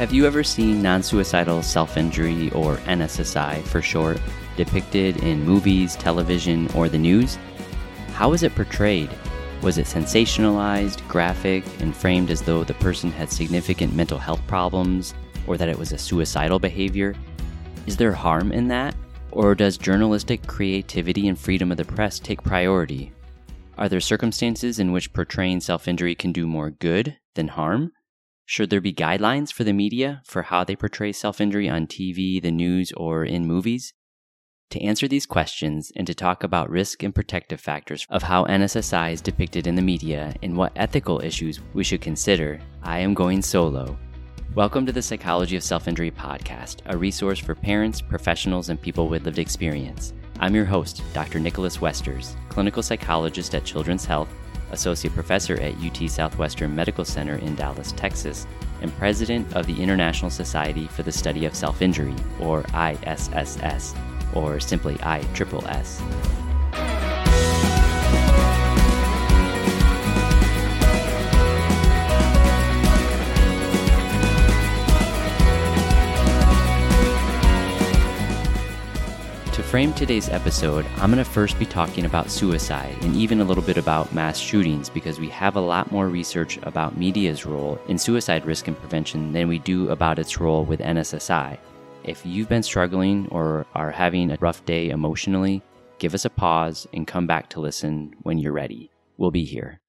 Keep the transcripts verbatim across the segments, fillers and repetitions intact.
Have you ever seen non-suicidal self-injury, or N S S I for short, depicted in movies, television, or the news? How was it portrayed? Was it sensationalized, graphic, and framed as though the person had significant mental health problems, or that it was a suicidal behavior? Is there harm in that? Or does journalistic creativity and freedom of the press take priority? Are there circumstances in which portraying self-injury can do more good than harm? Should there be guidelines for the media for how they portray self-injury on T V, the news, or in movies? To answer these questions and to talk about risk and protective factors of how N S S I is depicted in the media and what ethical issues we should consider, I am going solo. Welcome to the Psychology of Self-Injury podcast, a resource for parents, professionals, and people with lived experience. I'm your host, Doctor Nicholas Westers, clinical psychologist at Children's Health, associate professor at U T Southwestern Medical Center in Dallas, Texas, and president of the International Society for the Study of Self-Injury, or I S S S, or simply I S S S. To frame today's episode, I'm going to first be talking about suicide and even a little bit about mass shootings because we have a lot more research about media's role in suicide risk and prevention than we do about its role with N S S I. If you've been struggling or are having a rough day emotionally, give us a pause and come back to listen when you're ready. We'll be here.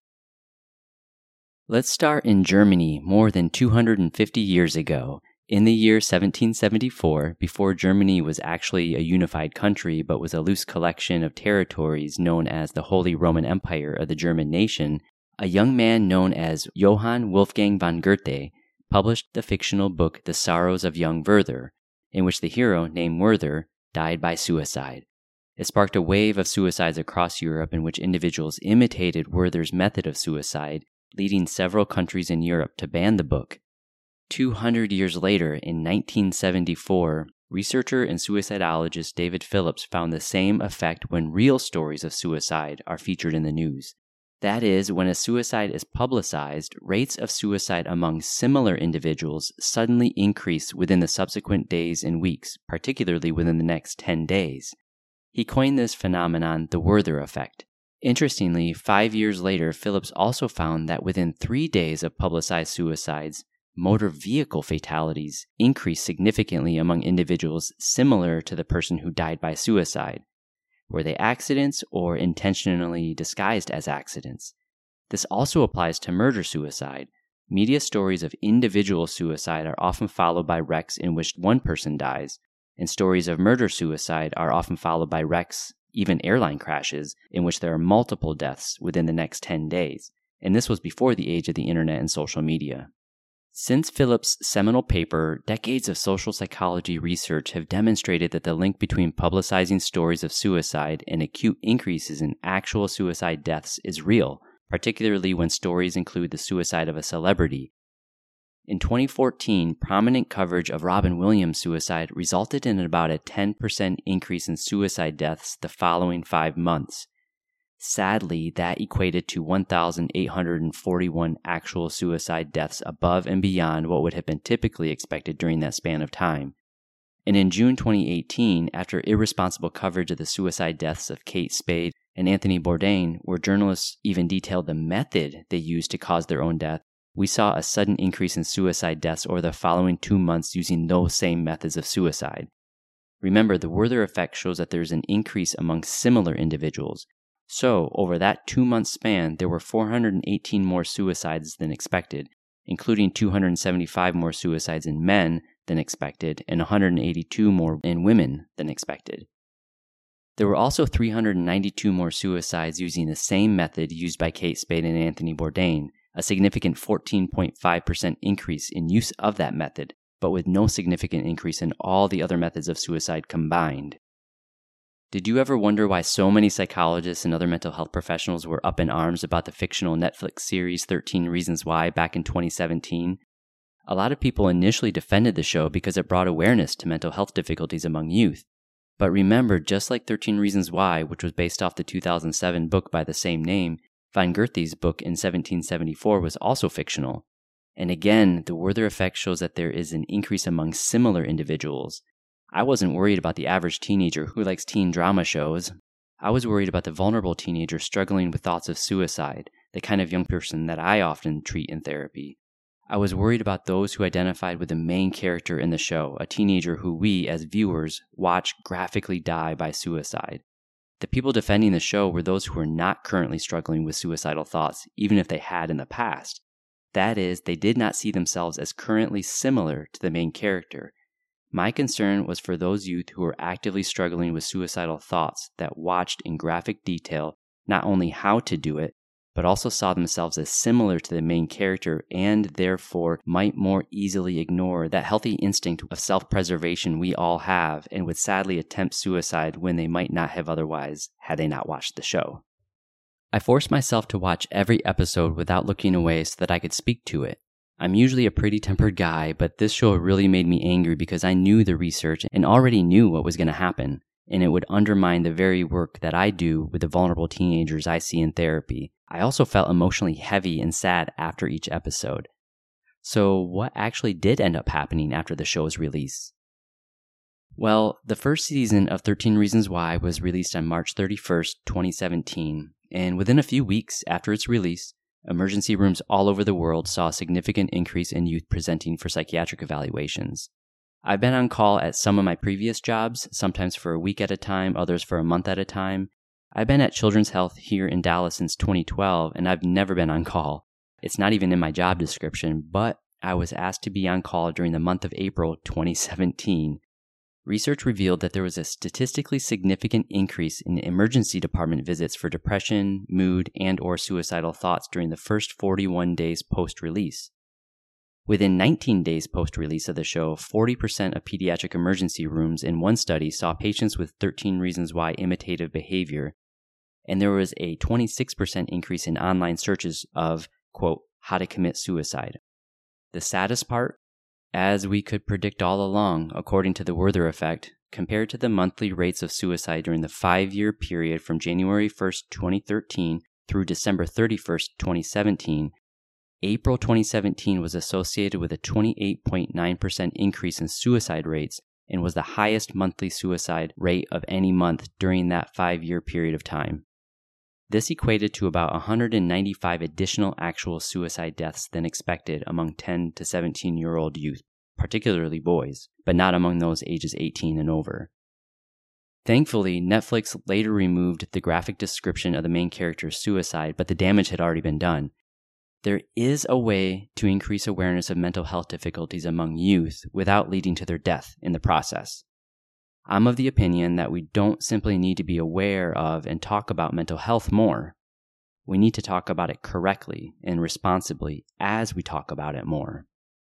Let's start in Germany more than two hundred fifty years ago. In the year seventeen seventy-four, before Germany was actually a unified country but was a loose collection of territories known as the Holy Roman Empire of the German nation, a young man known as Johann Wolfgang von Goethe published the fictional book The Sorrows of Young Werther, in which the hero, named Werther, died by suicide. It sparked a wave of suicides across Europe in which individuals imitated Werther's method of suicide, leading several countries in Europe to ban the book. Two hundred years later, in nineteen seventy-four, researcher and suicidologist David Phillips found the same effect when real stories of suicide are featured in the news. That is, when a suicide is publicized, rates of suicide among similar individuals suddenly increase within the subsequent days and weeks, particularly within the next ten days. He coined this phenomenon the Werther effect. Interestingly, five years later, Phillips also found that within three days of publicized suicides, motor vehicle fatalities increased significantly among individuals similar to the person who died by suicide. Were they accidents or intentionally disguised as accidents? This also applies to murder-suicide. Media stories of individual suicide are often followed by wrecks in which one person dies, and stories of murder-suicide are often followed by wrecks, even airline crashes, in which there are multiple deaths within the next ten days. And this was before the age of the internet and social media. Since Phillips' seminal paper, decades of social psychology research have demonstrated that the link between publicizing stories of suicide and acute increases in actual suicide deaths is real, particularly when stories include the suicide of a celebrity. In twenty fourteen, prominent coverage of Robin Williams' suicide resulted in about a ten percent increase in suicide deaths the following five months. Sadly, that equated to one thousand eight hundred forty-one actual suicide deaths above and beyond what would have been typically expected during that span of time. And in June twenty eighteen, after irresponsible coverage of the suicide deaths of Kate Spade and Anthony Bourdain, where journalists even detailed the method they used to cause their own death, we saw a sudden increase in suicide deaths over the following two months using those same methods of suicide. Remember, the Werther effect shows that there is an increase among similar individuals. So, over that two-month span, there were four hundred eighteen more suicides than expected, including two hundred seventy-five more suicides in men than expected and one hundred eighty-two more in women than expected. There were also three hundred ninety-two more suicides using the same method used by Kate Spade and Anthony Bourdain, a significant fourteen point five percent increase in use of that method, but with no significant increase in all the other methods of suicide combined. Did you ever wonder why so many psychologists and other mental health professionals were up in arms about the fictional Netflix series thirteen Reasons Why back in twenty seventeen? A lot of people initially defended the show because it brought awareness to mental health difficulties among youth. But remember, just like thirteen Reasons Why, which was based off the two thousand seven book by the same name, von Goethe's book in seventeen seventy-four was also fictional. And again, the Werther effect shows that there is an increase among similar individuals. I wasn't worried about the average teenager who likes teen drama shows. I was worried about the vulnerable teenager struggling with thoughts of suicide, the kind of young person that I often treat in therapy. I was worried about those who identified with the main character in the show, a teenager who we, as viewers, watch graphically die by suicide. The people defending the show were those who were not currently struggling with suicidal thoughts, even if they had in the past. That is, they did not see themselves as currently similar to the main character. My concern was for those youth who were actively struggling with suicidal thoughts that watched in graphic detail not only how to do it, but also saw themselves as similar to the main character and therefore might more easily ignore that healthy instinct of self-preservation we all have and would sadly attempt suicide when they might not have otherwise had they not watched the show. I forced myself to watch every episode without looking away so that I could speak to it. I'm usually a pretty tempered guy, but this show really made me angry because I knew the research and already knew what was going to happen, and it would undermine the very work that I do with the vulnerable teenagers I see in therapy. I also felt emotionally heavy and sad after each episode. So what actually did end up happening after the show's release? Well, the first season of thirteen Reasons Why was released on March thirty-first, twenty seventeen, and within a few weeks after its release, emergency rooms all over the world saw a significant increase in youth presenting for psychiatric evaluations. I've been on call at some of my previous jobs, sometimes for a week at a time, others for a month at a time. I've been at Children's Health here in Dallas since twenty twelve, and I've never been on call. It's not even in my job description, but I was asked to be on call during the month of April twenty seventeen. Research revealed that there was a statistically significant increase in emergency department visits for depression, mood, and or suicidal thoughts during the first forty-one days post-release. Within nineteen days post-release of the show, forty percent of pediatric emergency rooms in one study saw patients with thirteen Reasons Why imitative behavior, and there was a twenty-six percent increase in online searches of, quote, how to commit suicide. The saddest part? As we could predict all along, according to the Werther effect, compared to the monthly rates of suicide during the five-year period from January first, twenty thirteen through December thirty-first, twenty seventeen, April twenty seventeen was associated with a twenty-eight point nine percent increase in suicide rates and was the highest monthly suicide rate of any month during that five-year period of time. This equated to about one hundred ninety-five additional actual suicide deaths than expected among ten to seventeen-year-old youth, particularly boys, but not among those ages eighteen and over. Thankfully, Netflix later removed the graphic description of the main character's suicide, but the damage had already been done. There is a way to increase awareness of mental health difficulties among youth without leading to their death in the process. I'm of the opinion that we don't simply need to be aware of and talk about mental health more. We need to talk about it correctly and responsibly as we talk about it more.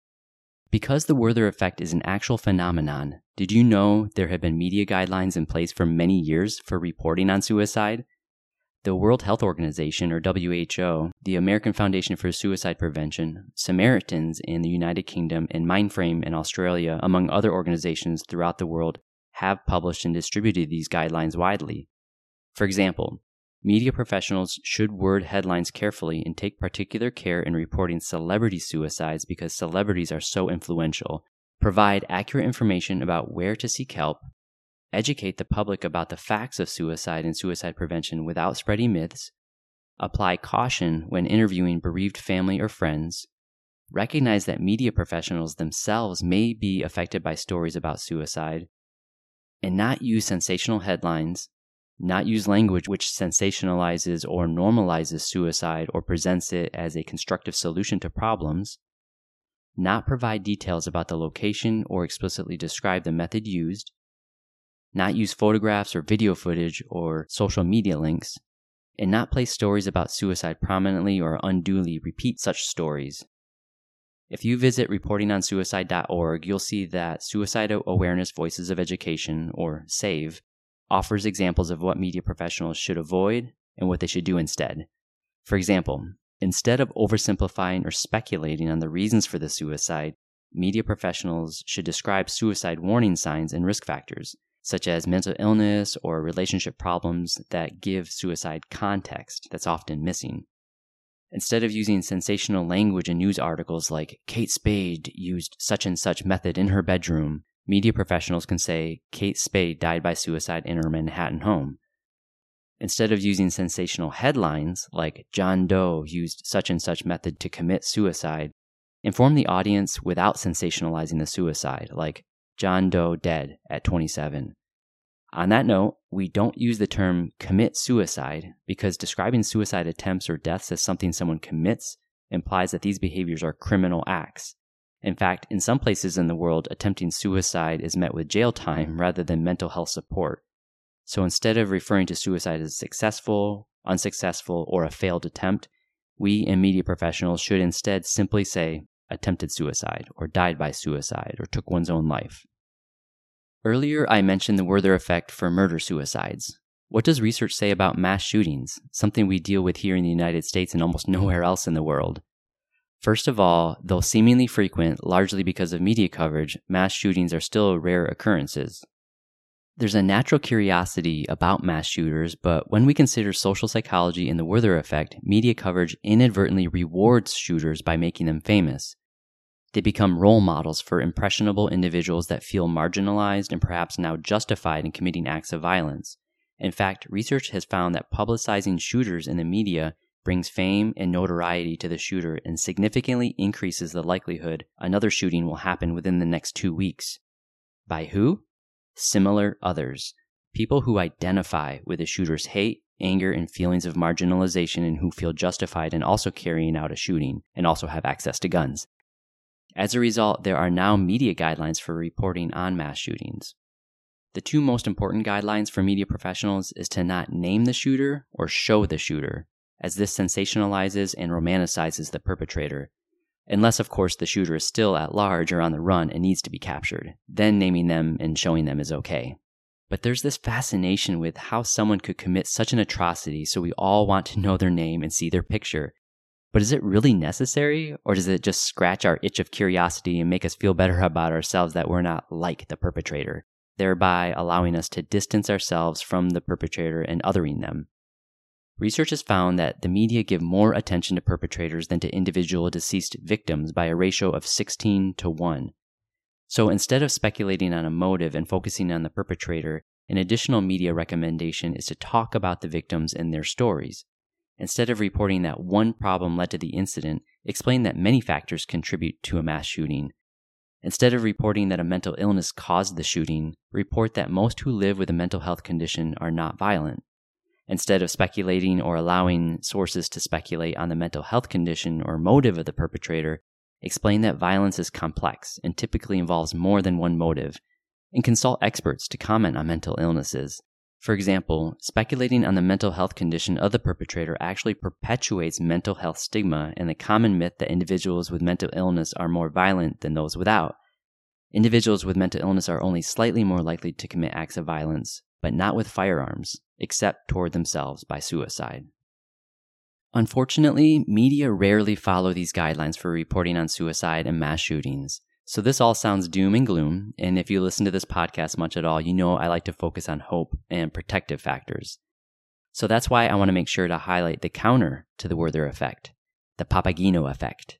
Because the Werther effect is an actual phenomenon, did you know there have been media guidelines in place for many years for reporting on suicide? The World Health Organization, or W H O, the American Foundation for Suicide Prevention, Samaritans in the United Kingdom, and Mindframe in Australia, among other organizations throughout the world, have published and distributed these guidelines widely. For example, media professionals should word headlines carefully and take particular care in reporting celebrity suicides because celebrities are so influential, provide accurate information about where to seek help, educate the public about the facts of suicide and suicide prevention without spreading myths, apply caution when interviewing bereaved family or friends, recognize that media professionals themselves may be affected by stories about suicide, and not use sensational headlines, not use language which sensationalizes or normalizes suicide or presents it as a constructive solution to problems, not provide details about the location or explicitly describe the method used, not use photographs or video footage or social media links, and not place stories about suicide prominently or unduly repeat such stories. If you visit reporting on suicide dot org, you'll see that Suicide Awareness Voices of Education, or SAVE, offers examples of what media professionals should avoid and what they should do instead. For example, instead of oversimplifying or speculating on the reasons for the suicide, media professionals should describe suicide warning signs and risk factors, such as mental illness or relationship problems that give suicide context that's often missing. Instead of using sensational language in news articles like, Kate Spade used such and such method in her bedroom, media professionals can say, Kate Spade died by suicide in her Manhattan home. Instead of using sensational headlines like, John Doe used such and such method to commit suicide, inform the audience without sensationalizing the suicide, like, John Doe dead at twenty-seven. On that note, we don't use the term commit suicide because describing suicide attempts or deaths as something someone commits implies that these behaviors are criminal acts. In fact, in some places in the world, attempting suicide is met with jail time rather than mental health support. So instead of referring to suicide as successful, unsuccessful, or a failed attempt, we and media professionals should instead simply say attempted suicide, or died by suicide, or took one's own life. Earlier, I mentioned the Werther effect for murder-suicides. What does research say about mass shootings, something we deal with here in the United States and almost nowhere else in the world? First of all, though seemingly frequent, largely because of media coverage, mass shootings are still rare occurrences. There's a natural curiosity about mass shooters, but when we consider social psychology and the Werther effect, media coverage inadvertently rewards shooters by making them famous. They become role models for impressionable individuals that feel marginalized and perhaps now justified in committing acts of violence. In fact, research has found that publicizing shooters in the media brings fame and notoriety to the shooter and significantly increases the likelihood another shooting will happen within the next two weeks. By who? Similar others. People who identify with the shooter's hate, anger, and feelings of marginalization and who feel justified in also carrying out a shooting and also have access to guns. As a result, there are now media guidelines for reporting on mass shootings. The two most important guidelines for media professionals is to not name the shooter or show the shooter, as this sensationalizes and romanticizes the perpetrator. Unless, of course, the shooter is still at large or on the run and needs to be captured. Then naming them and showing them is okay. But there's this fascination with how someone could commit such an atrocity, so we all want to know their name and see their picture. But is it really necessary, or does it just scratch our itch of curiosity and make us feel better about ourselves that we're not like the perpetrator, thereby allowing us to distance ourselves from the perpetrator and othering them? Research has found that the media give more attention to perpetrators than to individual deceased victims by a ratio of sixteen to one. So instead of speculating on a motive and focusing on the perpetrator, an additional media recommendation is to talk about the victims and their stories. Instead of reporting that one problem led to the incident, explain that many factors contribute to a mass shooting. Instead of reporting that a mental illness caused the shooting, report that most who live with a mental health condition are not violent. Instead of speculating or allowing sources to speculate on the mental health condition or motive of the perpetrator, explain that violence is complex and typically involves more than one motive, and consult experts to comment on mental illnesses. For example, speculating on the mental health condition of the perpetrator actually perpetuates mental health stigma and the common myth that individuals with mental illness are more violent than those without. Individuals with mental illness are only slightly more likely to commit acts of violence, but not with firearms, except toward themselves by suicide. Unfortunately, media rarely follow these guidelines for reporting on suicide and mass shootings. So this all sounds doom and gloom, and if you listen to this podcast much at all, you know I like to focus on hope and protective factors. So that's why I want to make sure to highlight the counter to the Werther effect, the Papageno effect.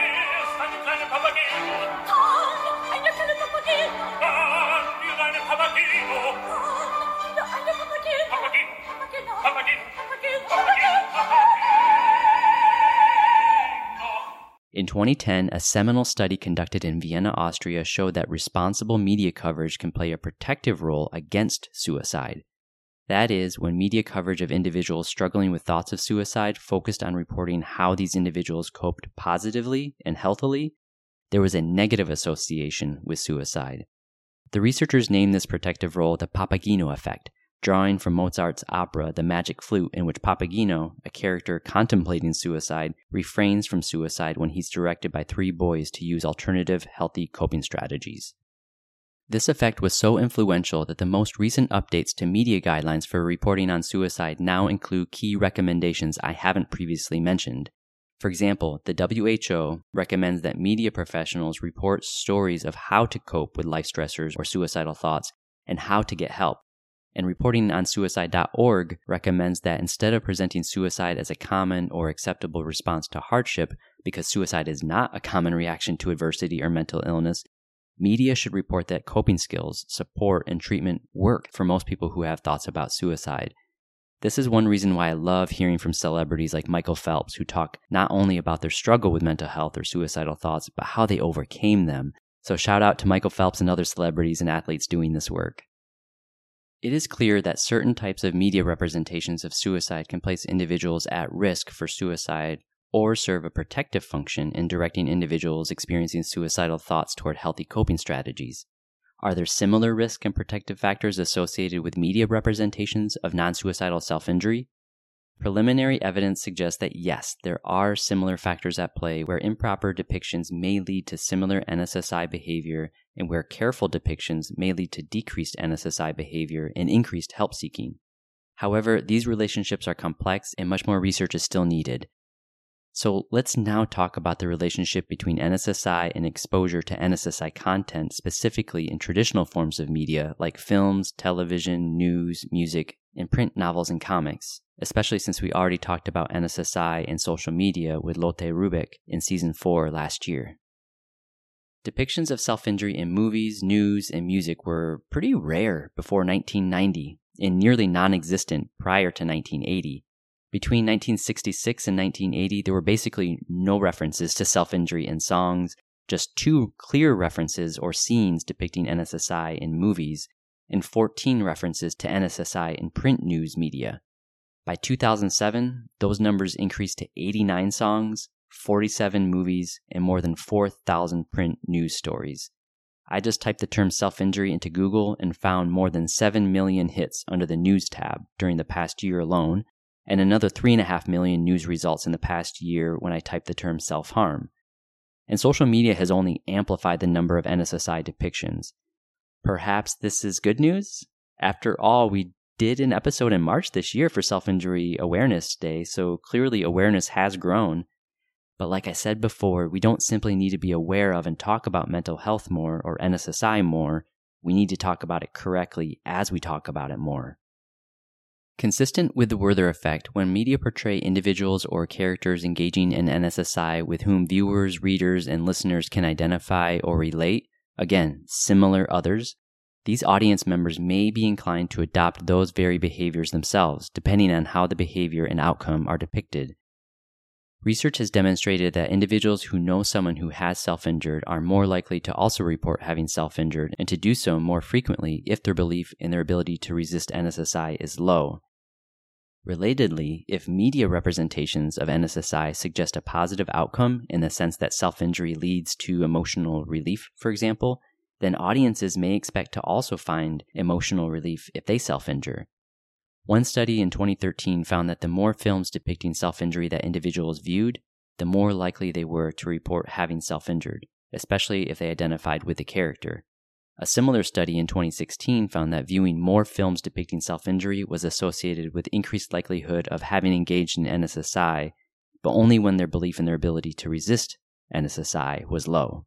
In twenty ten, a seminal study conducted in Vienna, Austria showed that responsible media coverage can play a protective role against suicide. That is, when media coverage of individuals struggling with thoughts of suicide focused on reporting how these individuals coped positively and healthily, there was a negative association with suicide. The researchers named this protective role the Papageno effect, drawing from Mozart's opera The Magic Flute, in which Papageno, a character contemplating suicide, refrains from suicide when he's directed by three boys to use alternative, healthy coping strategies. This effect was so influential that the most recent updates to media guidelines for reporting on suicide now include key recommendations I haven't previously mentioned. For example, the W H O recommends that media professionals report stories of how to cope with life stressors or suicidal thoughts and how to get help, And reporting on suicide dot org recommends that instead of presenting suicide as a common or acceptable response to hardship, because suicide is not a common reaction to adversity or mental illness, media should report that coping skills, support, and treatment work for most people who have thoughts about suicide. This is one reason why I love hearing from celebrities like Michael Phelps, who talk not only about their struggle with mental health or suicidal thoughts, but how they overcame them. So shout out to Michael Phelps and other celebrities and athletes doing this work. It is clear that certain types of media representations of suicide can place individuals at risk for suicide or serve a protective function in directing individuals experiencing suicidal thoughts toward healthy coping strategies. Are there similar risk and protective factors associated with media representations of non-suicidal self-injury? Preliminary evidence suggests that yes, there are similar factors at play where improper depictions may lead to similar N S S I behavior and where careful depictions may lead to decreased N S S I behavior and increased help seeking. However, these relationships are complex and much more research is still needed. So let's now talk about the relationship between N S S I and exposure to N S S I content, specifically in traditional forms of media like films, television, news, music, and print novels and comics, especially since we already talked about N S S I and social media with Lotte Rubik in season four last year. Depictions of self-injury in movies, news, and music were pretty rare before nineteen ninety and nearly non-existent prior to nineteen eighty. Between nineteen sixty-six and nineteen eighty, there were basically no references to self-injury in songs, just two clear references or scenes depicting N S S I in movies, and fourteen references to N S S I in print news media. By two thousand seven, those numbers increased to eighty-nine songs, forty-seven movies, and more than four thousand print news stories. I just typed the term self-injury into Google and found more than seven million hits under the news tab during the past year alone, and another three point five million news results in the past year when I typed the term self-harm. And social media has only amplified the number of N S S I depictions. Perhaps this is good news? After all, we did an episode in March this year for Self-Injury Awareness Day, so clearly awareness has grown. But like I said before, we don't simply need to be aware of and talk about mental health more or N S S I more. We need to talk about it correctly as we talk about it more. Consistent with the Werther effect, when media portray individuals or characters engaging in N S S I with whom viewers, readers, and listeners can identify or relate, again, similar others, these audience members may be inclined to adopt those very behaviors themselves, depending on how the behavior and outcome are depicted. Research has demonstrated that individuals who know someone who has self-injured are more likely to also report having self-injured and to do so more frequently if their belief in their ability to resist N S S I is low. Relatedly, if media representations of N S S I suggest a positive outcome in the sense that self-injury leads to emotional relief, for example, then audiences may expect to also find emotional relief if they self-injure. One study in twenty thirteen found that the more films depicting self-injury that individuals viewed, the more likely they were to report having self-injured, especially if they identified with the character. A similar study in twenty sixteen found that viewing more films depicting self-injury was associated with increased likelihood of having engaged in N S S I, but only when their belief in their ability to resist N S S I was low.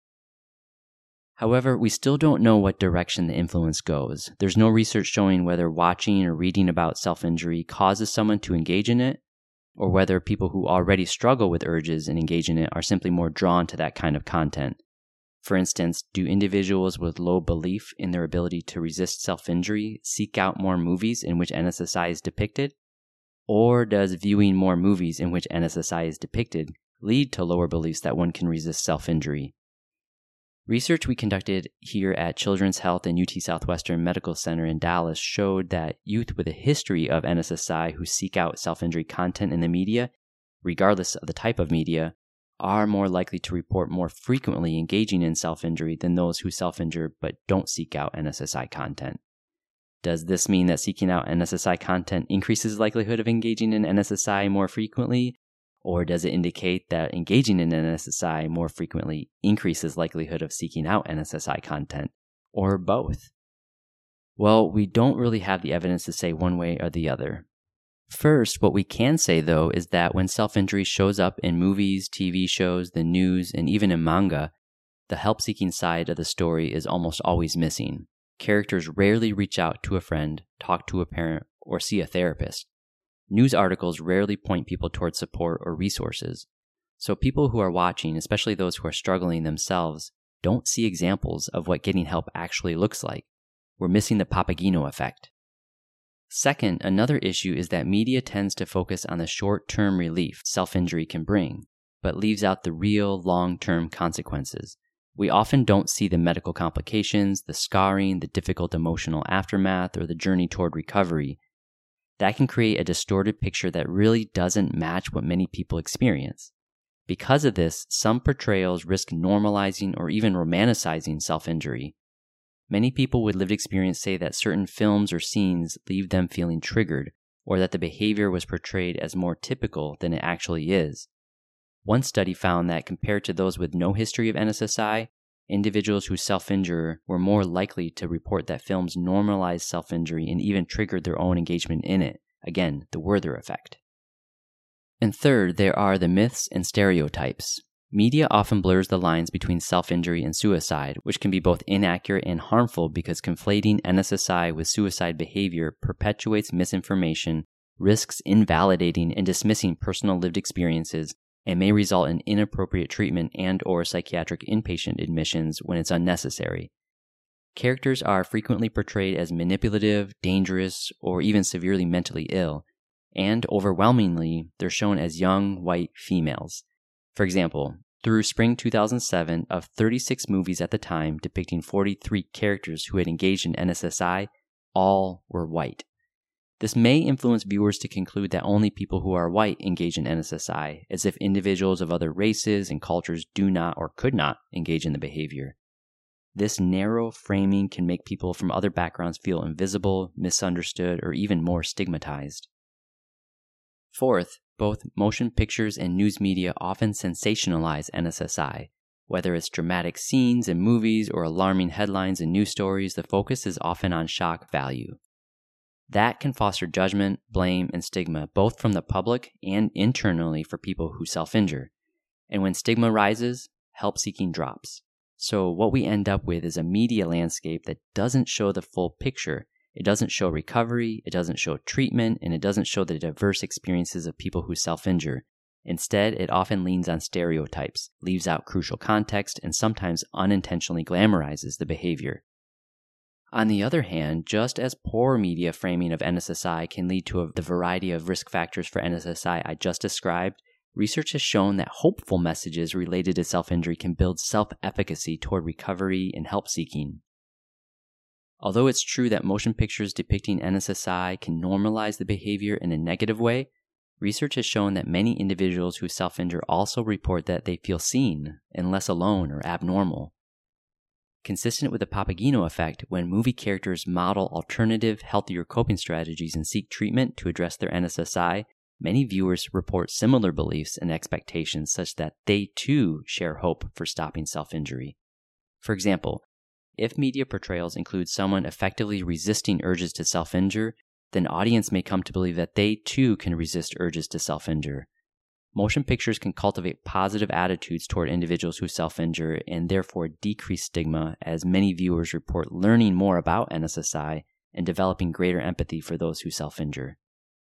However, we still don't know what direction the influence goes. There's no research showing whether watching or reading about self-injury causes someone to engage in it, or whether people who already struggle with urges and engage in it are simply more drawn to that kind of content. For instance, do individuals with low belief in their ability to resist self-injury seek out more movies in which N S S I is depicted? Or does viewing more movies in which N S S I is depicted lead to lower beliefs that one can resist self-injury? Research we conducted here at Children's Health and U T Southwestern Medical Center in Dallas showed that youth with a history of N S S I who seek out self-injury content in the media, regardless of the type of media, are more likely to report more frequently engaging in self-injury than those who self-injure but don't seek out N S S I content. Does this mean that seeking out N S S I content increases the likelihood of engaging in N S S I more frequently? Or does it indicate that engaging in N S S I more frequently increases likelihood of seeking out N S S I content? Or both? Well, we don't really have the evidence to say one way or the other. First, what we can say though is that when self-injury shows up in movies, T V shows, the news, and even in manga, the help-seeking side of the story is almost always missing. Characters rarely reach out to a friend, talk to a parent, or see a therapist. News articles rarely point people towards support or resources. So people who are watching, especially those who are struggling themselves, don't see examples of what getting help actually looks like. We're missing the Papageno effect. Second, another issue is that media tends to focus on the short-term relief self-injury can bring, but leaves out the real long-term consequences. We often don't see the medical complications, the scarring, the difficult emotional aftermath, or the journey toward recovery. That can create a distorted picture that really doesn't match what many people experience. Because of this, some portrayals risk normalizing or even romanticizing self-injury. Many people with lived experience say that certain films or scenes leave them feeling triggered, or that the behavior was portrayed as more typical than it actually is. One study found that compared to those with no history of N S S I, individuals who self-injure were more likely to report that films normalized self-injury and even triggered their own engagement in it. Again, the Werther effect. And third, there are the myths and stereotypes. Media often blurs the lines between self-injury and suicide, which can be both inaccurate and harmful because conflating N S S I with suicide behavior perpetuates misinformation, risks invalidating and dismissing personal lived experiences, and may result in inappropriate treatment and or psychiatric inpatient admissions when it's unnecessary. Characters are frequently portrayed as manipulative, dangerous, or even severely mentally ill, and overwhelmingly, they're shown as young, white females. For example, through spring two thousand seven, of thirty-six movies at the time depicting forty-three characters who had engaged in N S S I, all were white. This may influence viewers to conclude that only people who are white engage in N S S I, as if individuals of other races and cultures do not or could not engage in the behavior. This narrow framing can make people from other backgrounds feel invisible, misunderstood, or even more stigmatized. Fourth, both motion pictures and news media often sensationalize N S S I. Whether it's dramatic scenes in movies or alarming headlines in news stories, the focus is often on shock value. That can foster judgment, blame, and stigma, both from the public and internally for people who self-injure. And when stigma rises, help-seeking drops. So what we end up with is a media landscape that doesn't show the full picture. It doesn't show recovery, it doesn't show treatment, and it doesn't show the diverse experiences of people who self-injure. Instead, it often leans on stereotypes, leaves out crucial context, and sometimes unintentionally glamorizes the behavior. On the other hand, just as poor media framing of N S S I can lead to a, the variety of risk factors for N S S I I just described, research has shown that hopeful messages related to self-injury can build self-efficacy toward recovery and help-seeking. Although it's true that motion pictures depicting N S S I can normalize the behavior in a negative way, research has shown that many individuals who self-injure also report that they feel seen and less alone or abnormal. Consistent with the Papageno effect, when movie characters model alternative, healthier coping strategies and seek treatment to address their N S S I, many viewers report similar beliefs and expectations such that they too share hope for stopping self-injury. For example, if media portrayals include someone effectively resisting urges to self-injure, then audience may come to believe that they too can resist urges to self-injure. Motion pictures can cultivate positive attitudes toward individuals who self-injure and therefore decrease stigma, as many viewers report learning more about N S S I and developing greater empathy for those who self-injure.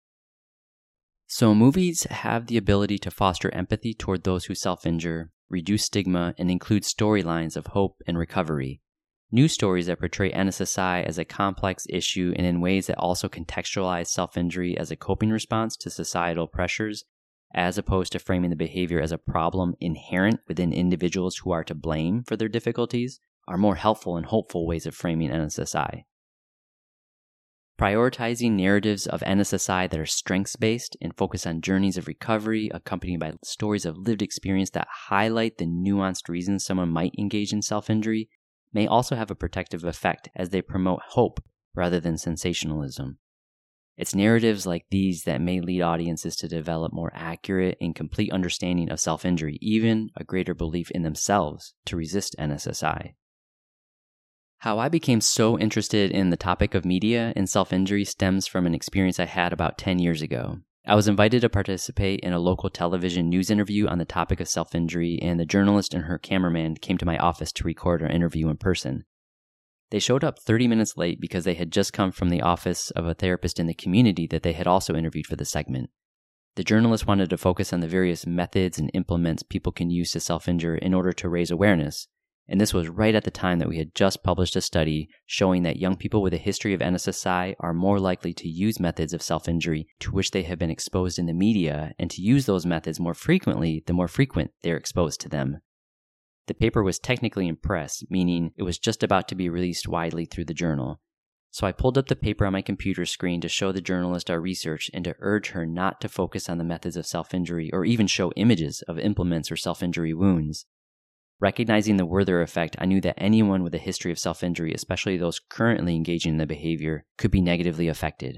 So movies have the ability to foster empathy toward those who self-injure, reduce stigma, and include storylines of hope and recovery. News stories that portray N S S I as a complex issue and in ways that also contextualize self-injury as a coping response to societal pressures, as opposed to framing the behavior as a problem inherent within individuals who are to blame for their difficulties, are more helpful and hopeful ways of framing N S S I. Prioritizing narratives of N S S I that are strengths-based and focus on journeys of recovery accompanied by stories of lived experience that highlight the nuanced reasons someone might engage in self-injury may also have a protective effect as they promote hope rather than sensationalism. It's narratives like these that may lead audiences to develop more accurate and complete understanding of self-injury, even a greater belief in themselves to resist N S S I. How I became so interested in the topic of media and self-injury stems from an experience I had about ten years ago. I was invited to participate in a local television news interview on the topic of self-injury, and the journalist and her cameraman came to my office to record our interview in person. They showed up thirty minutes late because they had just come from the office of a therapist in the community that they had also interviewed for the segment. The journalist wanted to focus on the various methods and implements people can use to self-injure in order to raise awareness, and this was right at the time that we had just published a study showing that young people with a history of N S S I are more likely to use methods of self-injury to which they have been exposed in the media, and to use those methods more frequently the more frequent they are exposed to them. The paper was technically in press, meaning it was just about to be released widely through the journal. So I pulled up the paper on my computer screen to show the journalist our research and to urge her not to focus on the methods of self-injury or even show images of implements or self-injury wounds. Recognizing the Werther effect, I knew that anyone with a history of self-injury, especially those currently engaging in the behavior, could be negatively affected.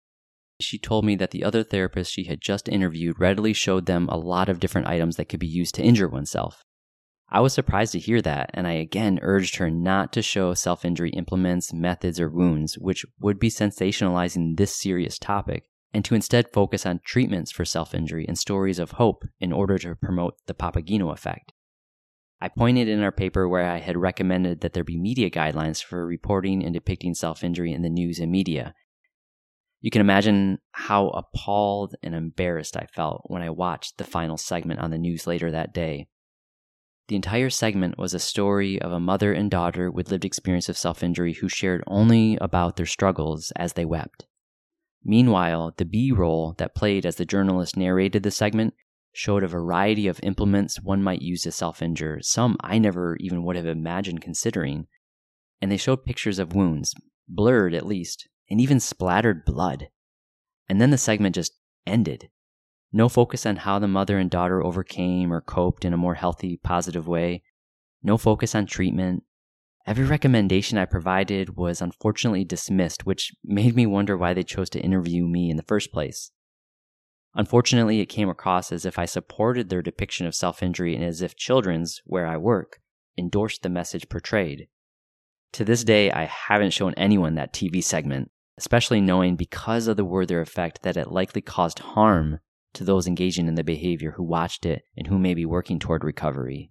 She told me that the other therapists she had just interviewed readily showed them a lot of different items that could be used to injure oneself. I was surprised to hear that, and I again urged her not to show self-injury implements, methods, or wounds, which would be sensationalizing this serious topic, and to instead focus on treatments for self-injury and stories of hope in order to promote the Papageno effect. I pointed in our paper where I had recommended that there be media guidelines for reporting and depicting self-injury in the news and media. You can imagine how appalled and embarrassed I felt when I watched the final segment on the news later that day. The entire segment was a story of a mother and daughter with lived experience of self-injury who shared only about their struggles as they wept. Meanwhile, the B-roll that played as the journalist narrated the segment showed a variety of implements one might use to self-injure, some I never even would have imagined considering, and they showed pictures of wounds, blurred at least, and even splattered blood. And then the segment just ended. No focus on how the mother and daughter overcame or coped in a more healthy, positive way. No focus on treatment. Every recommendation I provided was unfortunately dismissed, which made me wonder why they chose to interview me in the first place. Unfortunately, it came across as if I supported their depiction of self-injury and as if Children's, where I work, endorsed the message portrayed. To this day, I haven't shown anyone that T V segment, especially knowing because of the Werther effect that it likely caused harm to those engaging in the behavior who watched it and who may be working toward recovery.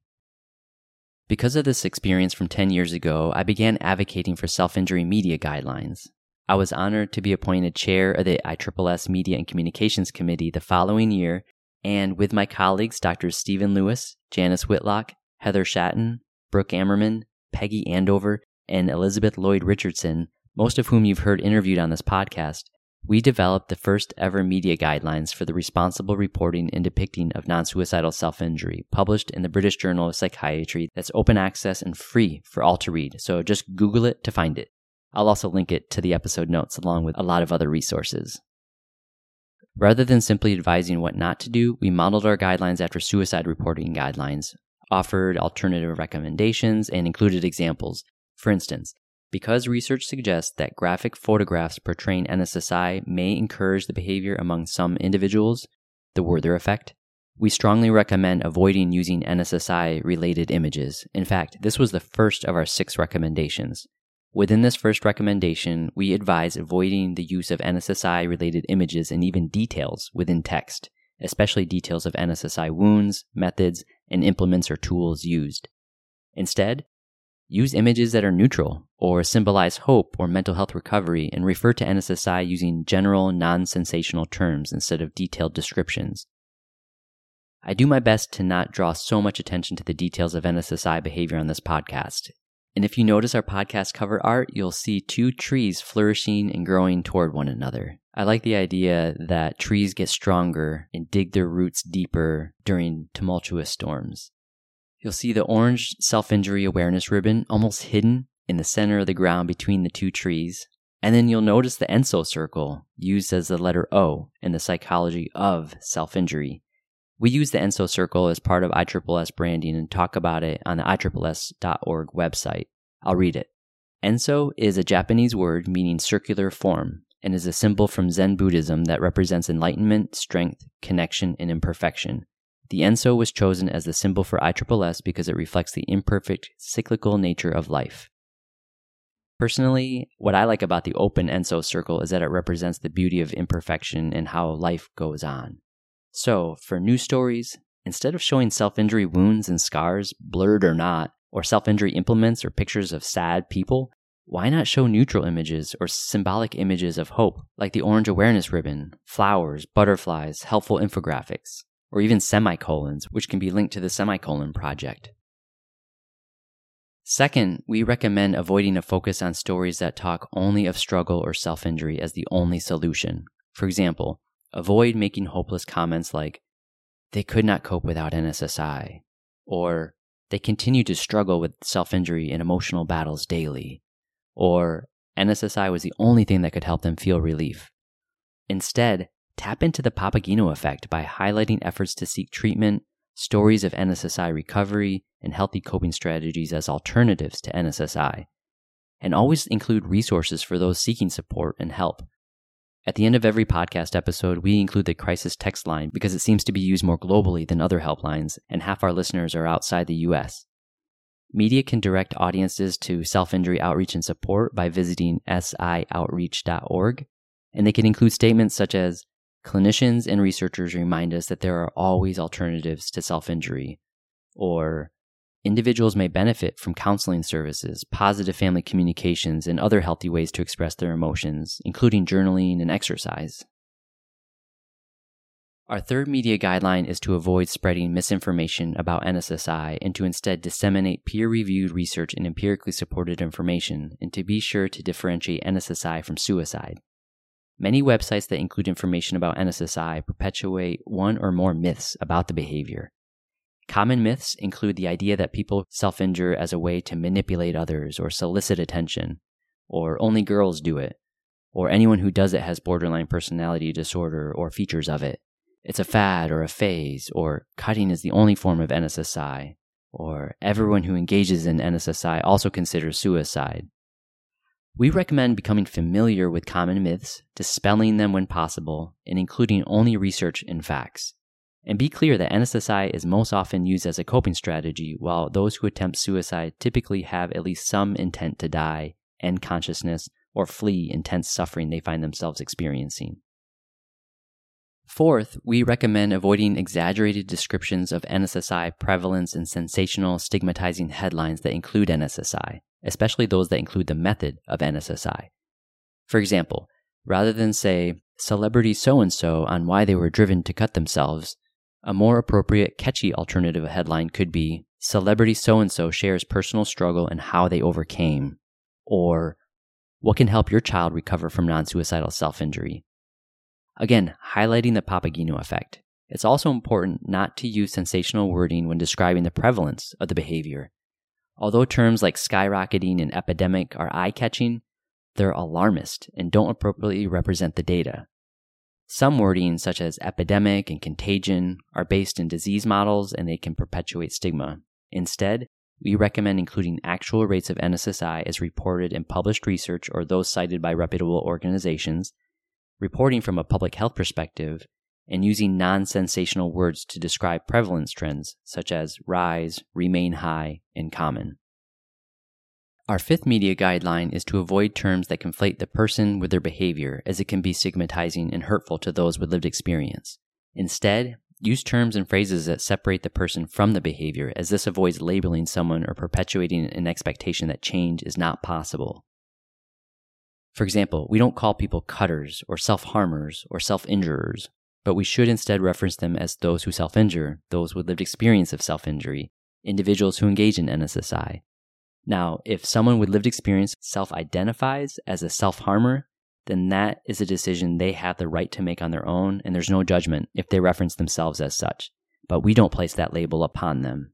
Because of this experience from ten years ago, I began advocating for self-injury media guidelines. I was honored to be appointed chair of the I S S S Media and Communications Committee the following year, and with my colleagues Doctors Stephen Lewis, Janice Whitlock, Heather Shatton, Brooke Ammerman, Peggy Andover, and Elizabeth Lloyd Richardson, most of whom you've heard interviewed on this podcast, we developed the first ever media guidelines for the responsible reporting and depicting of non-suicidal self-injury, published in the British Journal of Psychiatry that's open access and free for all to read, so just Google it to find it. I'll also link it to the episode notes along with a lot of other resources. Rather than simply advising what not to do, we modeled our guidelines after suicide reporting guidelines, offered alternative recommendations, and included examples. For instance, because research suggests that graphic photographs portraying N S S I may encourage the behavior among some individuals, the Werther effect, we strongly recommend avoiding using N S S I-related images. In fact, this was the first of our six recommendations. Within this first recommendation, we advise avoiding the use of N S S I-related images and even details within text, especially details of N S S I wounds, methods, and implements or tools used. Instead, use images that are neutral or symbolize hope or mental health recovery and refer to N S S I using general, non-sensational terms instead of detailed descriptions. I do my best to not draw so much attention to the details of N S S I behavior on this podcast. And if you notice our podcast cover art, you'll see two trees flourishing and growing toward one another. I like the idea that trees get stronger and dig their roots deeper during tumultuous storms. You'll see the orange self-injury awareness ribbon almost hidden in the center of the ground between the two trees. And then you'll notice the ENSO circle used as the letter O in the psychology of self-injury. We use the ENSO circle as part of I S S S branding and talk about it on the I S S S dot org website. I'll read it. ENSO is a Japanese word meaning circular form and is a symbol from Zen Buddhism that represents enlightenment, strength, connection, and imperfection. The ENSO was chosen as the symbol for I S S S because it reflects the imperfect, cyclical nature of life. Personally, what I like about the open ENSO circle is that it represents the beauty of imperfection and how life goes on. So, for news stories, instead of showing self-injury wounds and scars, blurred or not, or self-injury implements or pictures of sad people, why not show neutral images or symbolic images of hope, like the orange awareness ribbon, flowers, butterflies, helpful infographics, or even semicolons, which can be linked to the Semicolon Project? Second, we recommend avoiding a focus on stories that talk only of struggle or self-injury as the only solution. For example, avoid making hopeless comments like, "They could not cope without N S S I," or "They continue to struggle with self-injury and emotional battles daily," or "N S S I was the only thing that could help them feel relief." Instead, tap into the Papageno effect by highlighting efforts to seek treatment, stories of N S S I recovery, and healthy coping strategies as alternatives to N S S I. And always include resources for those seeking support and help. At the end of every podcast episode, we include the crisis text line because it seems to be used more globally than other helplines, and half our listeners are outside the U S. Media can direct audiences to self-injury outreach and support by visiting s i outreach dot org, and they can include statements such as, "Clinicians and researchers remind us that there are always alternatives to self-injury," or "Individuals may benefit from counseling services, positive family communications, and other healthy ways to express their emotions, including journaling and exercise." Our third media guideline is to avoid spreading misinformation about N S S I and to instead disseminate peer-reviewed research and empirically supported information, and to be sure to differentiate N S S I from suicide. Many websites that include information about N S S I perpetuate one or more myths about the behavior. Common myths include the idea that people self-injure as a way to manipulate others or solicit attention, or only girls do it, or anyone who does it has borderline personality disorder or features of it. It's a fad or a phase, or cutting is the only form of N S S I, or everyone who engages in N S S I also considers suicide. We recommend becoming familiar with common myths, dispelling them when possible, and including only research and facts. And be clear that N S S I is most often used as a coping strategy, while those who attempt suicide typically have at least some intent to die, end consciousness, or flee intense suffering they find themselves experiencing. Fourth, we recommend avoiding exaggerated descriptions of N S S I prevalence and sensational, stigmatizing headlines that include N S S I, especially those that include the method of N S S I. For example, rather than say, "Celebrity so-and-so on why they were driven to cut themselves," a more appropriate, catchy alternative headline could be, "Celebrity so-and-so shares personal struggle and how they overcame," or "What can help your child recover from non-suicidal self-injury?" Again, highlighting the Papageno effect. It's also important not to use sensational wording when describing the prevalence of the behavior. Although terms like skyrocketing and epidemic are eye-catching, they're alarmist and don't appropriately represent the data. Some wording, such as epidemic and contagion, are based in disease models and they can perpetuate stigma. Instead, we recommend including actual rates of N S S I as reported in published research or those cited by reputable organizations, reporting from a public health perspective, and using non-sensational words to describe prevalence trends, such as rise, remain high, and common. Our fifth media guideline is to avoid terms that conflate the person with their behavior, as it can be stigmatizing and hurtful to those with lived experience. Instead, use terms and phrases that separate the person from the behavior, as this avoids labeling someone or perpetuating an expectation that change is not possible. For example, we don't call people cutters or self-harmers or self-injurers, but we should instead reference them as those who self-injure, those with lived experience of self-injury, individuals who engage in N S S I. Now, if someone with lived experience self-identifies as a self-harmer, then that is a decision they have the right to make on their own, and there's no judgment if they reference themselves as such. But we don't place that label upon them.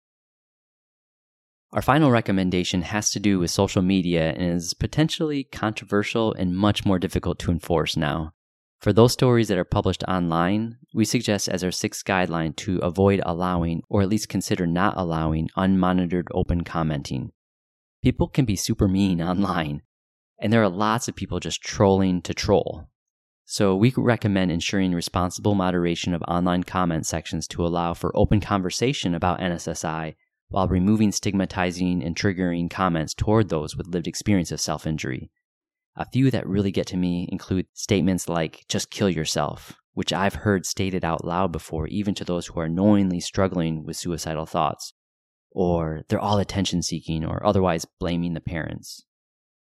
Our final recommendation has to do with social media and is potentially controversial and much more difficult to enforce now. For those stories that are published online, we suggest as our sixth guideline to avoid allowing, or at least consider not allowing, unmonitored open commenting. People can be super mean online, and there are lots of people just trolling to troll. So we recommend ensuring responsible moderation of online comment sections to allow for open conversation about N S S I while removing stigmatizing and triggering comments toward those with lived experience of self-injury. A few that really get to me include statements like, "just kill yourself," which I've heard stated out loud before, even to those who are knowingly struggling with suicidal thoughts. Or, "they're all attention-seeking," or otherwise blaming the parents.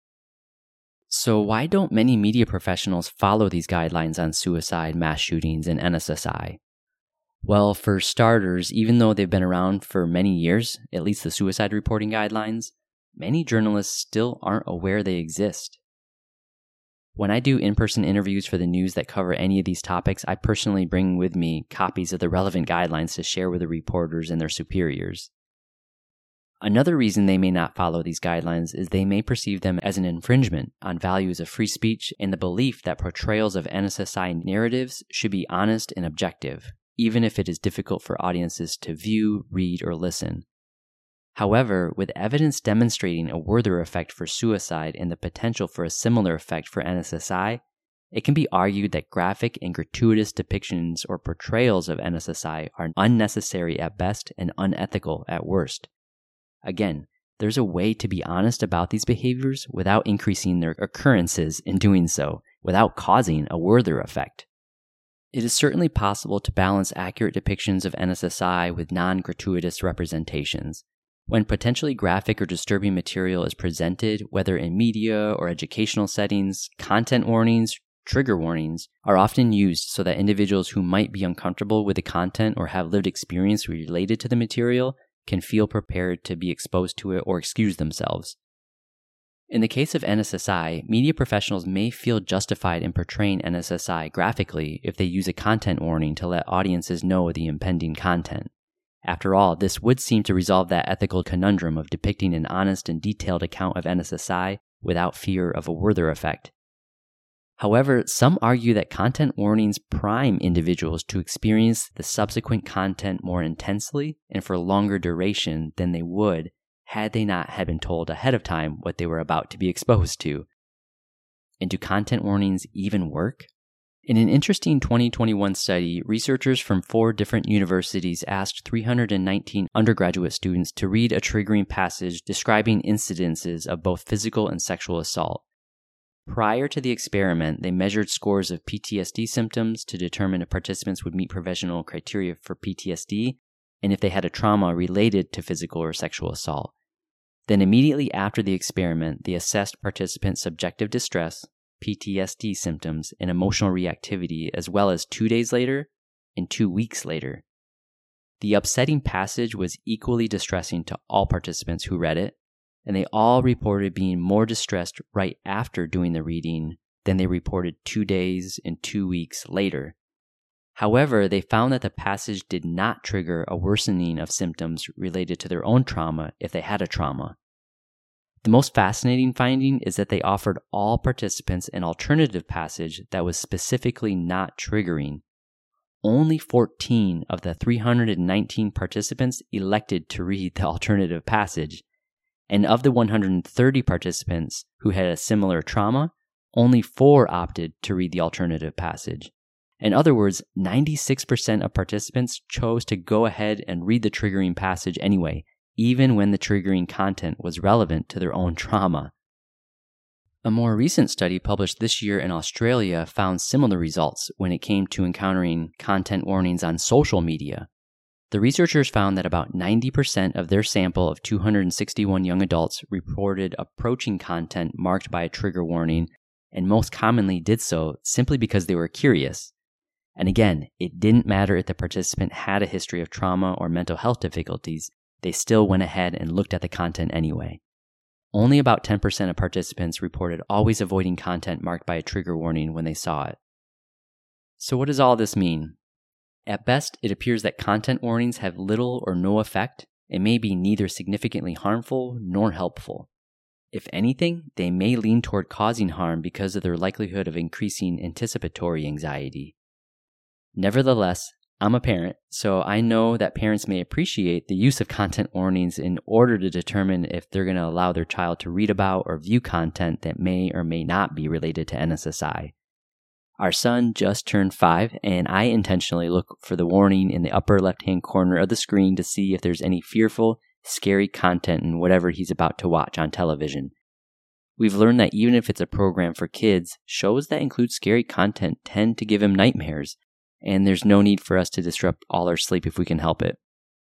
So why don't many media professionals follow these guidelines on suicide, mass shootings, and N S S I? Well, for starters, even though they've been around for many years, at least the suicide reporting guidelines, many journalists still aren't aware they exist. When I do in-person interviews for the news that cover any of these topics, I personally bring with me copies of the relevant guidelines to share with the reporters and their superiors. Another reason they may not follow these guidelines is they may perceive them as an infringement on values of free speech and the belief that portrayals of N S S I narratives should be honest and objective, even if it is difficult for audiences to view, read, or listen. However, with evidence demonstrating a Werther effect for suicide and the potential for a similar effect for N S S I, it can be argued that graphic and gratuitous depictions or portrayals of N S S I are unnecessary at best and unethical at worst. Again, there's a way to be honest about these behaviors without increasing their occurrences in doing so, without causing a Werther effect. It is certainly possible to balance accurate depictions of N S S I with non-gratuitous representations. When potentially graphic or disturbing material is presented, whether in media or educational settings, content warnings, trigger warnings are often used so that individuals who might be uncomfortable with the content or have lived experience related to the material can feel prepared to be exposed to it or excuse themselves. In the case of N S S I, media professionals may feel justified in portraying N S S I graphically if they use a content warning to let audiences know the impending content. After all, this would seem to resolve that ethical conundrum of depicting an honest and detailed account of N S S I without fear of a Werther effect. However, some argue that content warnings prime individuals to experience the subsequent content more intensely and for longer duration than they would had they not had been told ahead of time what they were about to be exposed to. And do content warnings even work? In an interesting twenty twenty-one study, researchers from four different universities asked three hundred nineteen undergraduate students to read a triggering passage describing incidences of both physical and sexual assault. Prior to the experiment, they measured scores of P T S D symptoms to determine if participants would meet professional criteria for P T S D and if they had a trauma related to physical or sexual assault. Then immediately after the experiment, they assessed participants' subjective distress, P T S D symptoms, and emotional reactivity, as well as two days later and two weeks later. The upsetting passage was equally distressing to all participants who read it, and they all reported being more distressed right after doing the reading than they reported two days and two weeks later. However, they found that the passage did not trigger a worsening of symptoms related to their own trauma if they had a trauma. The most fascinating finding is that they offered all participants an alternative passage that was specifically not triggering. Only fourteen of the three hundred nineteen participants elected to read the alternative passage, and of the one hundred thirty participants who had a similar trauma, only four opted to read the alternative passage. In other words, ninety-six percent of participants chose to go ahead and read the triggering passage anyway, even when the triggering content was relevant to their own trauma. A more recent study published this year in Australia found similar results when it came to encountering content warnings on social media. The researchers found that about ninety percent of their sample of two hundred sixty-one young adults reported approaching content marked by a trigger warning, and most commonly did so simply because they were curious. And again, it didn't matter if the participant had a history of trauma or mental health difficulties, they still went ahead and looked at the content anyway. Only about ten percent of participants reported always avoiding content marked by a trigger warning when they saw it. So what does all this mean? At best, it appears that content warnings have little or no effect and may be neither significantly harmful nor helpful. If anything, they may lean toward causing harm because of their likelihood of increasing anticipatory anxiety. Nevertheless, I'm a parent, so I know that parents may appreciate the use of content warnings in order to determine if they're going to allow their child to read about or view content that may or may not be related to N S S I. Our son just turned five, and I intentionally look for the warning in the upper left-hand corner of the screen to see if there's any fearful, scary content in whatever he's about to watch on television. We've learned that even if it's a program for kids, shows that include scary content tend to give him nightmares, and there's no need for us to disrupt all our sleep if we can help it.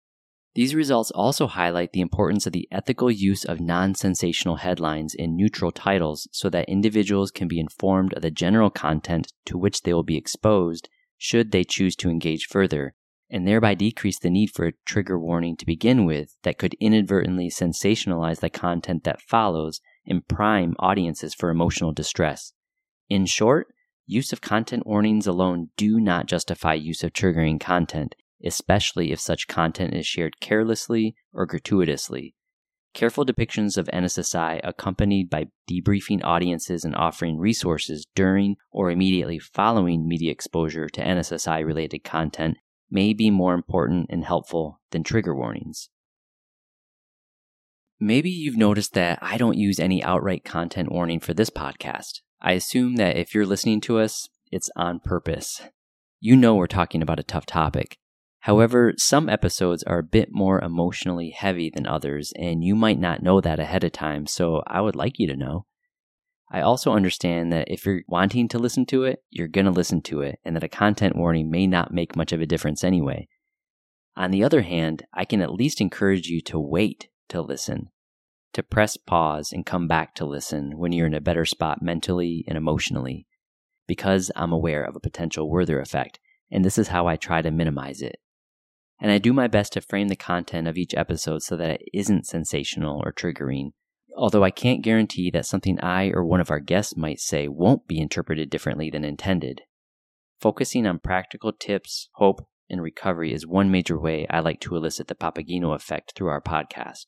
These results also highlight the importance of the ethical use of non-sensational headlines in neutral titles so that individuals can be informed of the general content to which they will be exposed should they choose to engage further, and thereby decrease the need for a trigger warning to begin with that could inadvertently sensationalize the content that follows and prime audiences for emotional distress. In short, use of content warnings alone do not justify use of triggering content, especially if such content is shared carelessly or gratuitously. Careful depictions of N S S I accompanied by debriefing audiences and offering resources during or immediately following media exposure to N S S I-related content may be more important and helpful than trigger warnings. Maybe you've noticed that I don't use any outright content warning for this podcast. I assume that if you're listening to us, it's on purpose. You know we're talking about a tough topic. However, some episodes are a bit more emotionally heavy than others, and you might not know that ahead of time, so I would like you to know. I also understand that if you're wanting to listen to it, you're going to listen to it, and that a content warning may not make much of a difference anyway. On the other hand, I can at least encourage you to wait to listen, to press pause and come back to listen when you're in a better spot mentally and emotionally, because I'm aware of a potential Werther effect, and this is how I try to minimize it. And I do my best to frame the content of each episode so that it isn't sensational or triggering, although I can't guarantee that something I or one of our guests might say won't be interpreted differently than intended. Focusing on practical tips, hope, and recovery is one major way I like to elicit the Papageno effect through our podcast.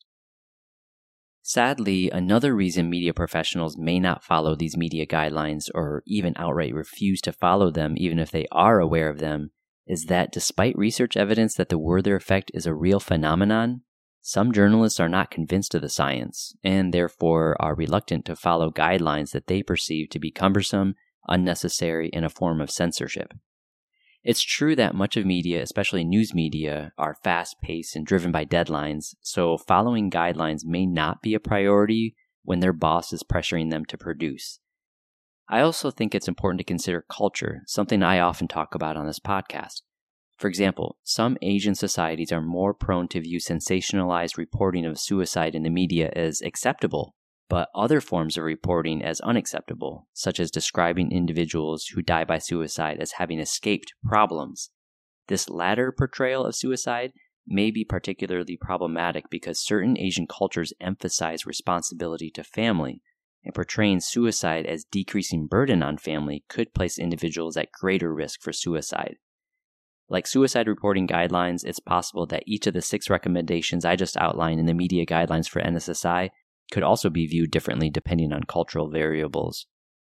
Sadly, another reason media professionals may not follow these media guidelines or even outright refuse to follow them even if they are aware of them is that despite research evidence that the Werther effect is a real phenomenon, some journalists are not convinced of the science and therefore are reluctant to follow guidelines that they perceive to be cumbersome, unnecessary, and a form of censorship. It's true that much of media, especially news media, are fast-paced and driven by deadlines, so following guidelines may not be a priority when their boss is pressuring them to produce. I also think it's important to consider culture, something I often talk about on this podcast. For example, some Asian societies are more prone to view sensationalized reporting of suicide in the media as acceptable, but other forms of reporting as unacceptable, such as describing individuals who die by suicide as having escaped problems. This latter portrayal of suicide may be particularly problematic because certain Asian cultures emphasize responsibility to family, and portraying suicide as decreasing burden on family could place individuals at greater risk for suicide. Like suicide reporting guidelines, it's possible that each of the six recommendations I just outlined in the media guidelines for N S S I could also be viewed differently depending on cultural variables.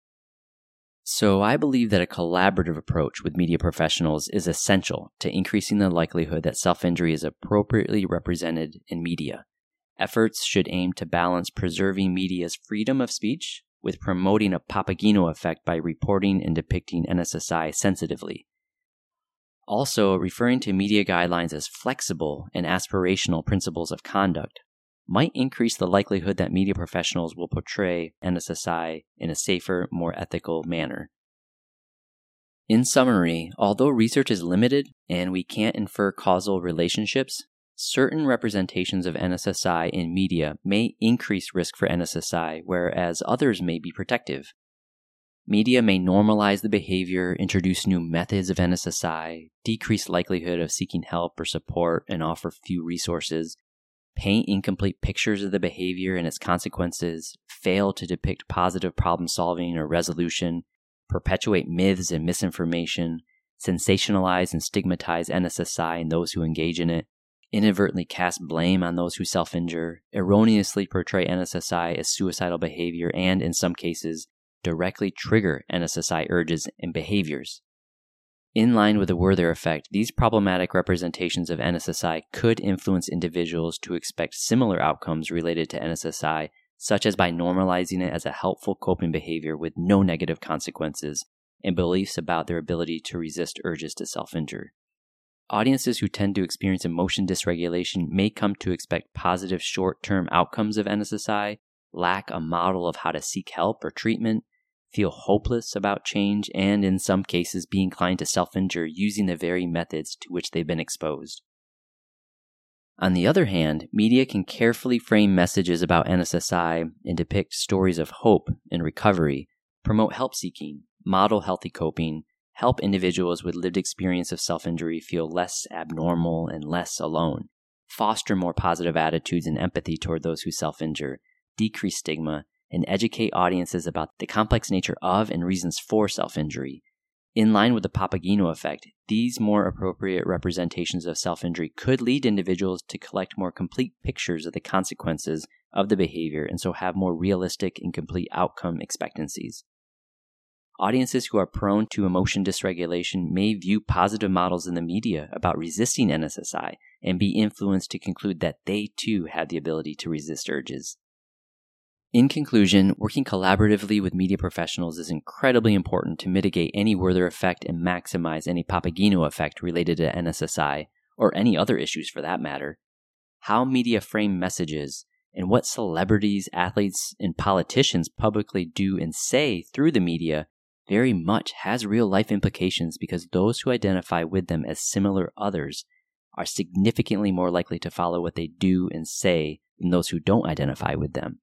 So I believe that a collaborative approach with media professionals is essential to increasing the likelihood that self-injury is appropriately represented in media. Efforts should aim to balance preserving media's freedom of speech with promoting a Papageno effect by reporting and depicting N S S I sensitively. Also, referring to media guidelines as flexible and aspirational principles of conduct might increase the likelihood that media professionals will portray N S S I in a safer, more ethical manner. In summary, although research is limited and we can't infer causal relationships, certain representations of N S S I in media may increase risk for N S S I, whereas others may be protective. Media may normalize the behavior, introduce new methods of N S S I, decrease likelihood of seeking help or support, and offer few resources, paint incomplete pictures of the behavior and its consequences, fail to depict positive problem solving or resolution, perpetuate myths and misinformation, sensationalize and stigmatize N S S I and those who engage in it, inadvertently cast blame on those who self-injure, erroneously portray N S S I as suicidal behavior, and in some cases, directly trigger N S S I urges and behaviors. In line with the Werther effect, these problematic representations of N S S I could influence individuals to expect similar outcomes related to N S S I, such as by normalizing it as a helpful coping behavior with no negative consequences, and beliefs about their ability to resist urges to self-injure. Audiences who tend to experience emotion dysregulation may come to expect positive short-term outcomes of N S S I, lack a model of how to seek help or treatment, feel hopeless about change, and in some cases be inclined to self-injure using the very methods to which they've been exposed. On the other hand, media can carefully frame messages about N S S I and depict stories of hope and recovery, promote help-seeking, model healthy coping, help individuals with lived experience of self-injury feel less abnormal and less alone, foster more positive attitudes and empathy toward those who self-injure, decrease stigma, and educate audiences about the complex nature of and reasons for self-injury. In line with the Papageno effect, these more appropriate representations of self-injury could lead individuals to collect more complete pictures of the consequences of the behavior and so have more realistic and complete outcome expectancies. Audiences who are prone to emotion dysregulation may view positive models in the media about resisting N S S I and be influenced to conclude that they too have the ability to resist urges. In conclusion, working collaboratively with media professionals is incredibly important to mitigate any Werther effect and maximize any Papageno effect related to N S S I, or any other issues for that matter. How media frame messages and what celebrities, athletes, and politicians publicly do and say through the media very much has real-life implications because those who identify with them as similar others are significantly more likely to follow what they do and say than those who don't identify with them.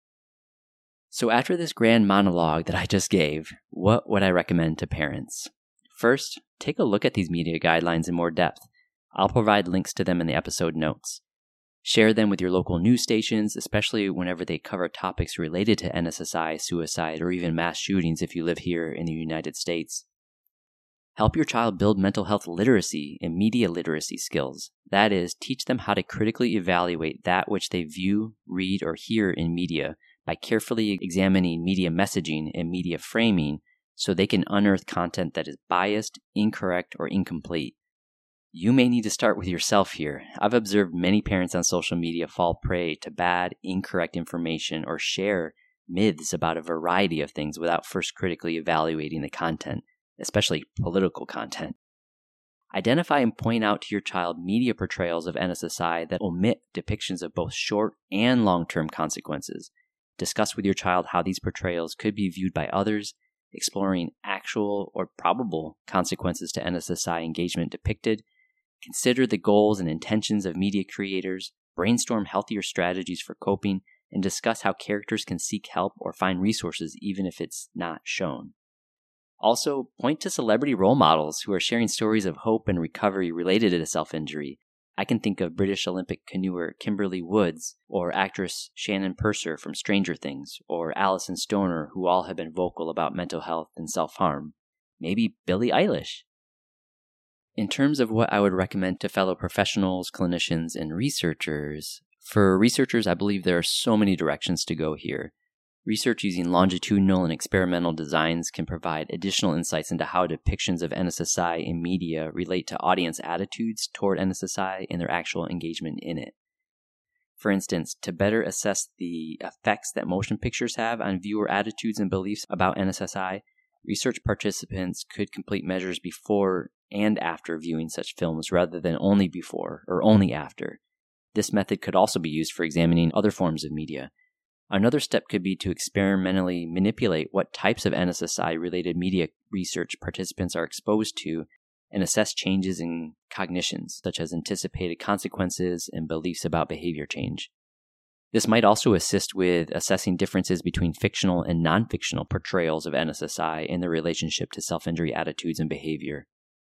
So after this grand monologue that I just gave, what would I recommend to parents? First, take a look at these media guidelines in more depth. I'll provide links to them in the episode notes. Share them with your local news stations, especially whenever they cover topics related to N S S I, suicide, or even mass shootings if you live here in the United States. Help your child build mental health literacy and media literacy skills. That is, teach them how to critically evaluate that which they view, read, or hear in media by carefully examining media messaging and media framing so they can unearth content that is biased, incorrect, or incomplete. You may need to start with yourself here. I've observed many parents on social media fall prey to bad, incorrect information or share myths about a variety of things without first critically evaluating the content, especially political content. Identify and point out to your child media portrayals of N S S I that omit depictions of both short and long-term consequences. Discuss with your child how these portrayals could be viewed by others, exploring actual or probable consequences to N S S I engagement depicted. Consider the goals and intentions of media creators, brainstorm healthier strategies for coping, and discuss how characters can seek help or find resources even if it's not shown. Also, point to celebrity role models who are sharing stories of hope and recovery related to self-injury. I can think of British Olympic canoeer Kimberly Woods, or actress Shannon Purser from Stranger Things, or Alison Stoner, who all have been vocal about mental health and self-harm. Maybe Billie Eilish. In terms of what I would recommend to fellow professionals, clinicians, and researchers, for researchers, I believe there are so many directions to go here. Research using longitudinal and experimental designs can provide additional insights into how depictions of N S S I in media relate to audience attitudes toward N S S I and their actual engagement in it. For instance, to better assess the effects that motion pictures have on viewer attitudes and beliefs about N S S I, research participants could complete measures before and after viewing such films rather than only before or only after. This method could also be used for examining other forms of media. Another step could be to experimentally manipulate what types of N S S I-related media research participants are exposed to and assess changes in cognitions, such as anticipated consequences and beliefs about behavior change. This might also assist with assessing differences between fictional and non-fictional portrayals of N S S I and their relationship to self-injury attitudes and behavior.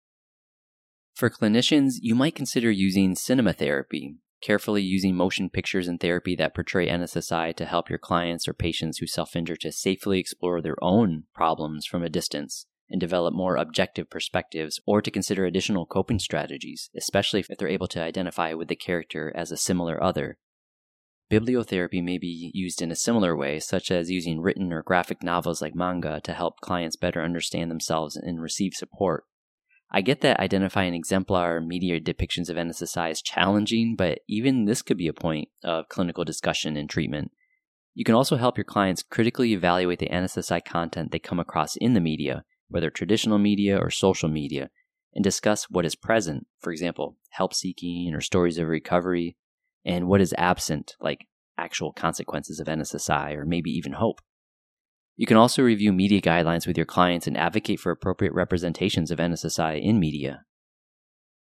For clinicians, you might consider using cinema therapy, carefully using motion pictures in therapy that portray N S S I to help your clients or patients who self-injure to safely explore their own problems from a distance and develop more objective perspectives, or to consider additional coping strategies, especially if they're able to identify with the character as a similar other. Bibliotherapy may be used in a similar way, such as using written or graphic novels like manga to help clients better understand themselves and receive support. I get that identifying exemplar media depictions of N S S I is challenging, but even this could be a point of clinical discussion and treatment. You can also help your clients critically evaluate the N S S I content they come across in the media, whether traditional media or social media, and discuss what is present, for example, help-seeking or stories of recovery, and what is absent, like actual consequences of N S S I or maybe even hope. You can also review media guidelines with your clients and advocate for appropriate representations of N S S I in media.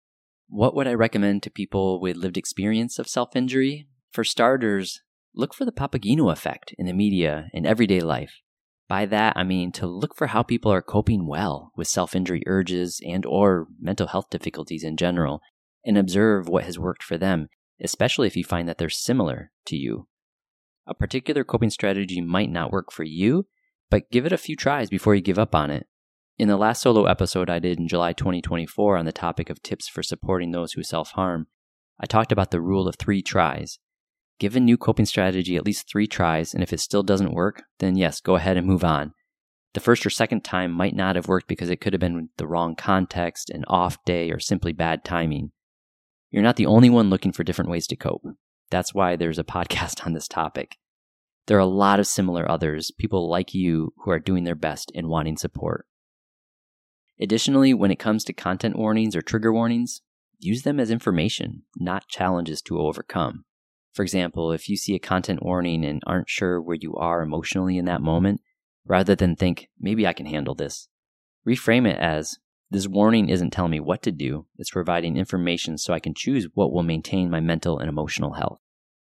What would I recommend to people with lived experience of self-injury? For starters, look for the Papageno effect in the media and everyday life. By that, I mean to look for how people are coping well with self-injury urges and or mental health difficulties in general, and observe what has worked for them, especially if you find that they're similar to you. A particular coping strategy might not work for you, but give it a few tries before you give up on it. In the last solo episode I did in July twenty twenty-four on the topic of tips for supporting those who self-harm, I talked about the rule of three tries. Give a new coping strategy at least three tries, and if it still doesn't work, then yes, go ahead and move on. The first or second time might not have worked because it could have been the wrong context, an off day, or simply bad timing. You're not the only one looking for different ways to cope. That's why there's a podcast on this topic. There are a lot of similar others, people like you who are doing their best in wanting support. Additionally, when it comes to content warnings or trigger warnings, use them as information, not challenges to overcome. For example, if you see a content warning and aren't sure where you are emotionally in that moment, rather than think, maybe I can handle this, reframe it as, this warning isn't telling me what to do, it's providing information so I can choose what will maintain my mental and emotional health.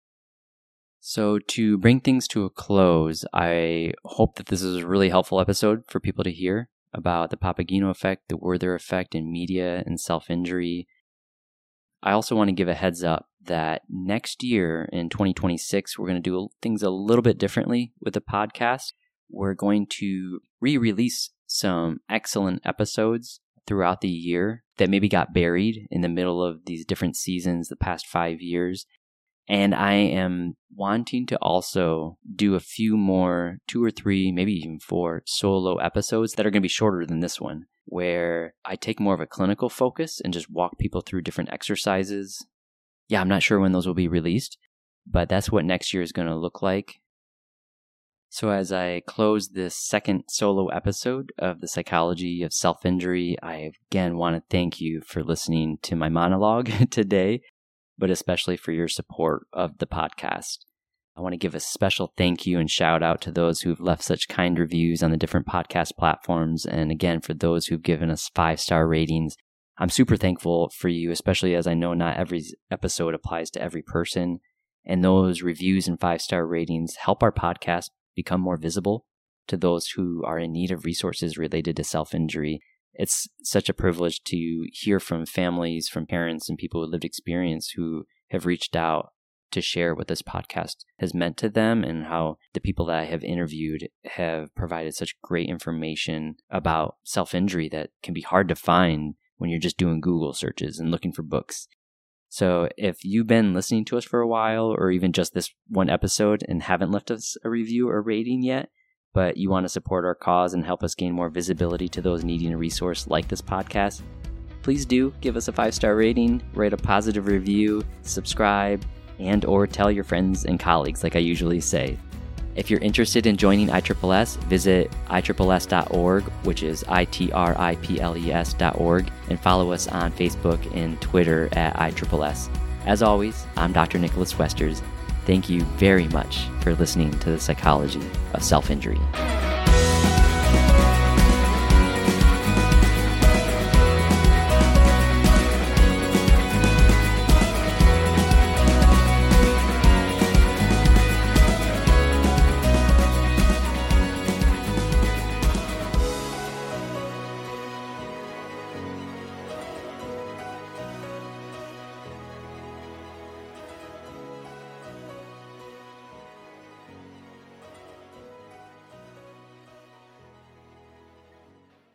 So to bring things to a close, I hope that this is a really helpful episode for people to hear about the Papageno effect, the Werther effect in media and self-injury. I also want to give a heads up that next year in twenty twenty-six, we're going to do things a little bit differently with the podcast. We're going to re-release some excellent episodes throughout the year that maybe got buried in the middle of these different seasons the past five years. And I am wanting to also do a few more, two or three, maybe even four solo episodes that are going to be shorter than this one, where I take more of a clinical focus and just walk people through different exercises. Yeah, I'm not sure when those will be released, but that's what next year is going to look like. So as I close this second solo episode of the Psychology of Self-Injury, I again want to thank you for listening to my monologue today, but especially for your support of the podcast. I want to give a special thank you and shout out to those who've left such kind reviews on the different podcast platforms. And again, for those who've given us five-star ratings, I'm super thankful for you, especially as I know not every episode applies to every person. And those reviews and five-star ratings help our podcast become more visible to those who are in need of resources related to self-injury. It's such a privilege to hear from families, from parents, and people with lived experience who have reached out to share what this podcast has meant to them and how the people that I have interviewed have provided such great information about self-injury that can be hard to find when you're just doing Google searches and looking for books. So if you've been listening to us for a while or even just this one episode and haven't left us a review or rating yet, but you want to support our cause and help us gain more visibility to those needing a resource like this podcast, please do give us a five-star rating, write a positive review, subscribe, and or tell your friends and colleagues like I usually say. If you're interested in joining I S S S, visit I S S S dot org, which is I T R I P L E S dot org, and follow us on Facebook and Twitter at I S S S. As always, I'm Doctor Nicholas Westers. Thank you very much for listening to the Psychology of Self-Injury.